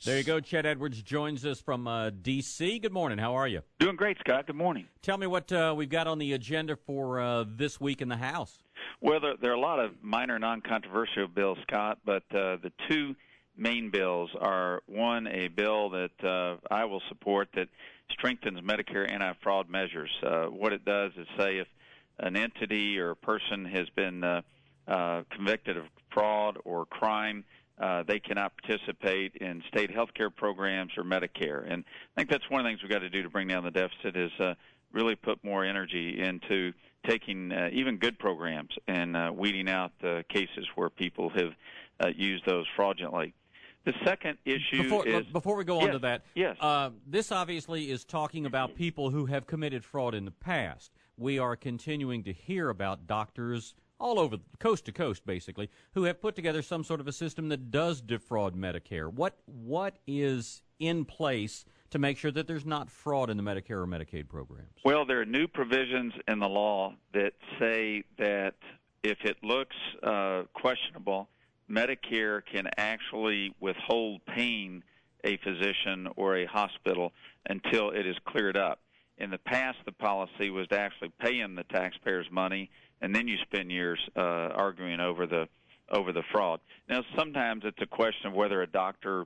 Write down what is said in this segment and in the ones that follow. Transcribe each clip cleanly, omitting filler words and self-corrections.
There you go. Chet Edwards joins us from D.C. Good morning. How are you? Doing great, Scott. Good morning. Tell me what we've got on the agenda for this week in the House. Well, there are a lot of minor, non-controversial bills, Scott, but the two main bills are, one, a bill that I will support that strengthens Medicare anti-fraud measures. What it does is say if an entity or a person has been convicted of fraud or crime, they cannot participate in state health care programs or Medicare. And I think that's one of the things we've got to do to bring down the deficit is really put more energy into taking even good programs and weeding out the cases where people have used those fraudulently. The second issue is... Before we go on to that, yes. This obviously is talking about people who have committed fraud in the past. We are continuing to hear about doctors all over, coast to coast, basically, who have put together some sort of a system that does defraud Medicare. What is in place to make sure that there's not fraud in the Medicare or Medicaid programs? Well, there are new provisions in the law that say that if it looks questionable, Medicare can actually withhold paying a physician or a hospital until it is cleared up. In the past, the policy was to actually pay in the taxpayers' money, and then you spend years arguing over the fraud. Now, sometimes it's a question of whether a doctor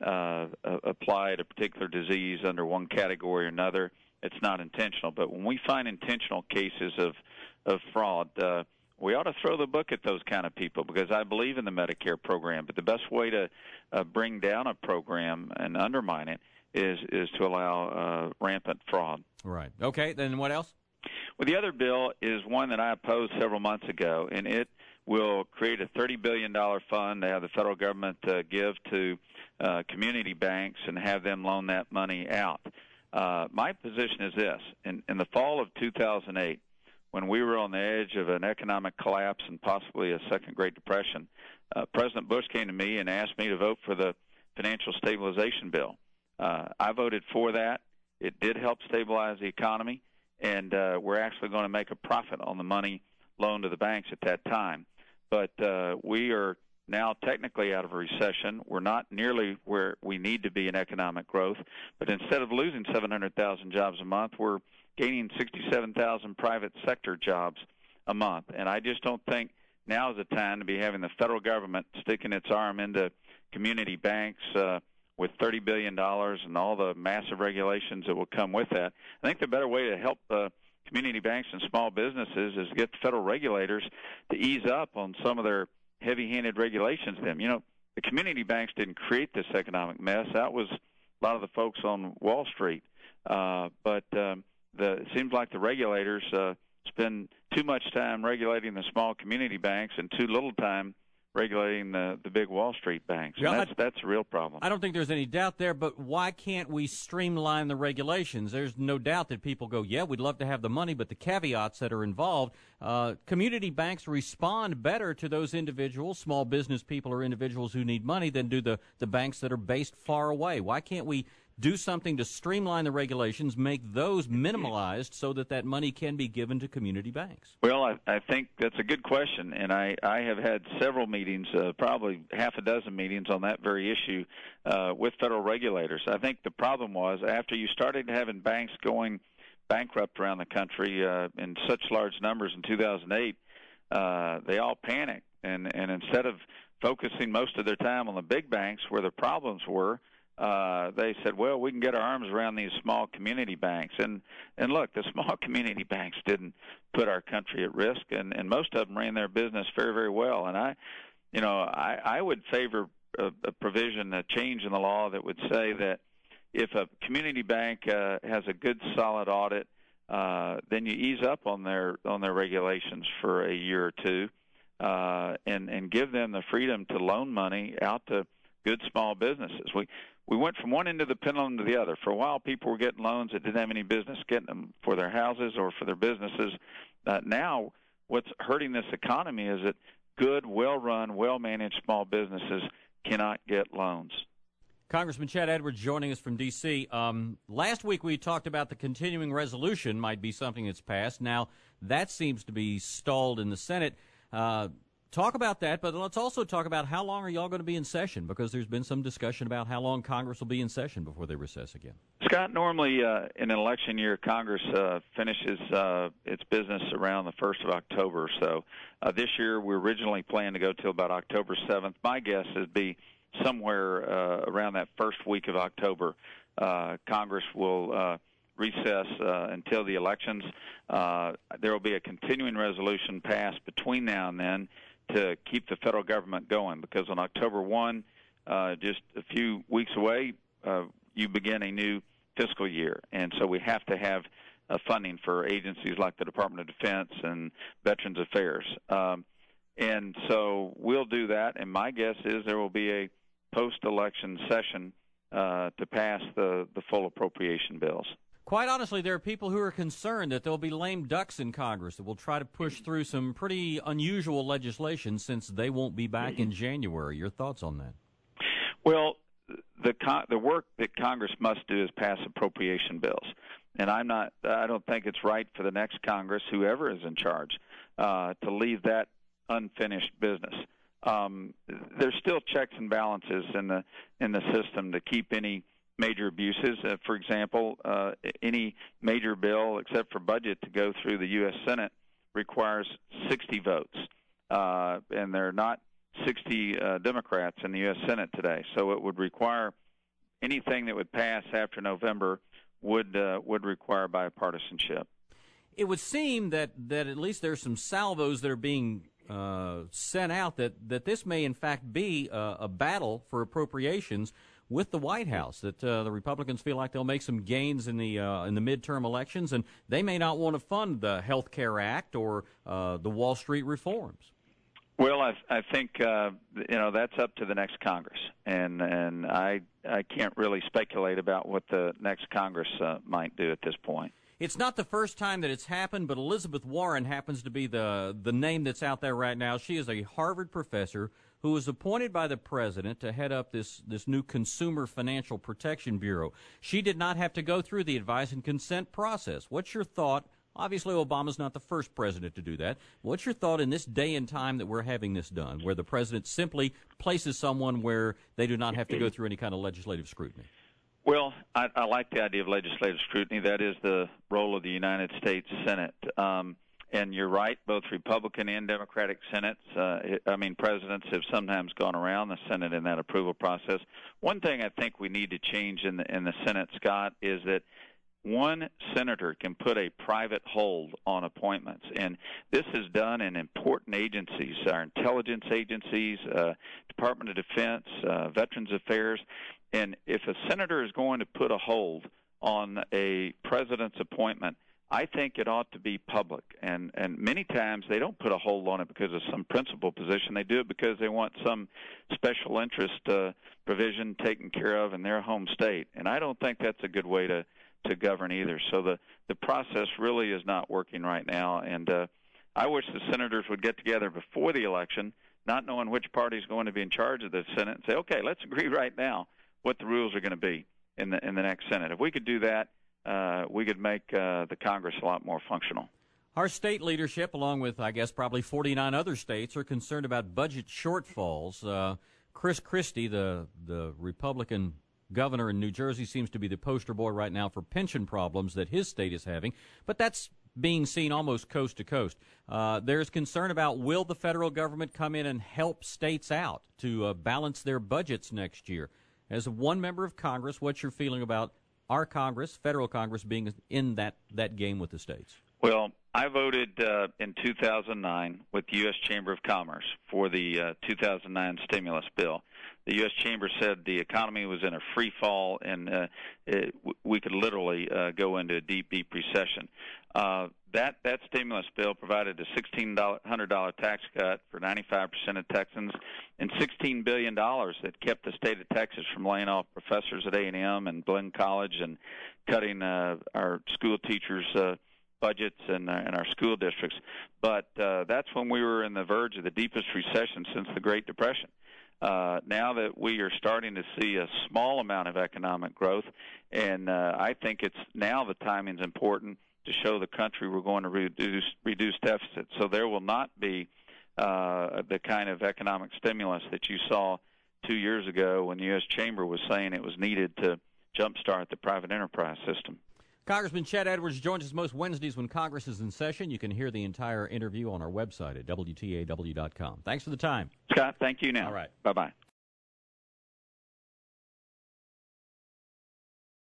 applied a particular disease under one category or another. It's not intentional. But when we find intentional cases of fraud, we ought to throw the book at those kind of people because I believe in the Medicare program. But the best way to bring down a program and undermine it is to allow rampant fraud. Right. Okay. Then what else? Well, the other bill is one that I opposed several months ago, and it will create a $30 billion fund to have the federal government give to community banks and have them loan that money out. My position is this. In the fall of 2008, when we were on the edge of an economic collapse and possibly a second Great Depression, President Bush came to me and asked me to vote for the financial stabilization bill. I voted for that. It did help stabilize the economy, and we're actually going to make a profit on the money loaned to the banks at that time. But we are now technically out of a recession. We're not nearly where we need to be in economic growth, but instead of losing 700,000 jobs a month, we're gaining 67,000 private sector jobs a month. And I just don't think now is the time to be having the federal government sticking its arm into community banks with $30 billion and all the massive regulations that will come with that. I think the better way to help community banks and small businesses is to get the federal regulators to ease up on some of their heavy-handed regulations to them. You know, the community banks didn't create this economic mess. That was a lot of the folks on Wall Street. But it seems like the regulators spend too much time regulating the small community banks and too little time regulating the big Wall Street banks. And that's a real problem. I don't think there's any doubt there, but why can't we streamline the regulations? There's no doubt that people go, yeah, we'd love to have the money, but the caveats that are involved, community banks respond better to those individuals, small business people or individuals who need money than do the banks that are based far away. Why can't we do something to streamline the regulations, make those minimalized so that money can be given to community banks? Well, I think that's a good question, and I have had several meetings, probably half a dozen meetings on that very issue with federal regulators. I think the problem was after you started having banks going bankrupt around the country in such large numbers in 2008, they all panicked, and instead of focusing most of their time on the big banks where the problems were, they said, well, we can get our arms around these small community banks. And look, the small community banks didn't put our country at risk, and most of them ran their business very, very well. And I would favor a provision, a change in the law that would say that if a community bank has a good, solid audit, then you ease up on their regulations for a year or two, and give them the freedom to loan money out to good small businesses. We went from one end of the pendulum to the other. For a while, people were getting loans that didn't have any business getting them for their houses or for their businesses. Now, what's hurting this economy is that good, well-run, well-managed small businesses cannot get loans. Congressman Chet Edwards joining us from D.C. Last week we talked about the continuing resolution might be something that's passed. Now, that seems to be stalled in the Senate. Talk about that, but let's also talk about how long are y'all going to be in session, because there's been some discussion about how long Congress will be in session before they recess again. Scott, normally in an election year, Congress finishes its business around the 1st of October. So this year we originally planned to go till about October 7th. My guess would be somewhere around that first week of October. Congress will recess until the elections. There will be a continuing resolution passed between now and then to keep the federal government going, because on October 1, just a few weeks away, you begin a new fiscal year. And so we have to have funding for agencies like the Department of Defense and Veterans Affairs. And so we'll do that, and my guess is there will be a post-election session to pass the full appropriation bills. Quite honestly, there are people who are concerned that there'll be lame ducks in Congress that will try to push through some pretty unusual legislation since they won't be back in January. Your thoughts on that? Well, the work that Congress must do is pass appropriation bills, and I don't think it's right for the next Congress, whoever is in charge, to leave that unfinished business. There's still checks and balances in the system to keep any major abuses. For example, any major bill except for budget to go through the U.S. Senate requires 60 votes, and there are not 60 Democrats in the U.S. Senate today. So it would require anything that would pass after November would require bipartisanship. It would seem that at least there's some salvos that are being sent out that this may in fact be a battle for appropriations with the White House, that the Republicans feel like they'll make some gains in the midterm elections, and they may not want to fund the Health Care Act or the Wall Street reforms. Well, I think that's up to the next Congress, and I can't really speculate about what the next Congress might do at this point. It's not the first time that it's happened, but Elizabeth Warren happens to be the name that's out there right now. She is a Harvard professor who was appointed by the president to head up this new Consumer Financial Protection Bureau. She did not have to go through the advice and consent process. What's your thought? Obviously, Obama's not the first president to do that. What's your thought in this day and time that we're having this done, where the president simply places someone where they do not have to go through any kind of legislative scrutiny? Well, I like the idea of legislative scrutiny. That is the role of the United States Senate. And you're right, both Republican and Democratic presidents have sometimes gone around the Senate in that approval process. One thing I think we need to change in the Senate, Scott, is that one senator can put a private hold on appointments. And this is done in important agencies, our intelligence agencies, Department of Defense, Veterans Affairs. And if a senator is going to put a hold on a president's appointment, I think it ought to be public. And many times they don't put a hold on it because of some principal position. They do it because they want some special interest provision taken care of in their home state. And I don't think that's a good way to govern either. So the process really is not working right now. And I wish the senators would get together before the election, not knowing which party is going to be in charge of the Senate, and say, okay, let's agree right now what the rules are going to be in the next Senate. If we could do that, we could make the Congress a lot more functional. Our state leadership, along with, I guess, probably 49 other states, are concerned about budget shortfalls. Chris Christie, the Republican governor in New Jersey, seems to be the poster boy right now for pension problems that his state is having, but that's being seen almost coast to coast. There's concern about, will the federal government come in and help states out to balance their budgets next year? As one member of Congress, what's your feeling about our Congress, federal Congress, being in that game with the states? Well, I voted in 2009 with the U.S. Chamber of Commerce for the 2009 stimulus bill. The U.S. Chamber said the economy was in a free fall, and we could literally go into a deep, deep recession. That stimulus bill provided a $1,600 tax cut for 95% of Texans, and $16 billion that kept the state of Texas from laying off professors at A&M and Glenn College and cutting our school teachers' budgets and our school districts. But that's when we were in the verge of the deepest recession since the Great Depression. Now that we are starting to see a small amount of economic growth, and I think it's now the timing's important to show the country we're going to reduce deficits. So there will not be the kind of economic stimulus that you saw 2 years ago when the U.S. Chamber was saying it was needed to jumpstart the private enterprise system. Congressman Chet Edwards joins us most Wednesdays when Congress is in session. You can hear the entire interview on our website at WTAW.com. Thanks for the time. Scott, thank you now. All right. Bye-bye.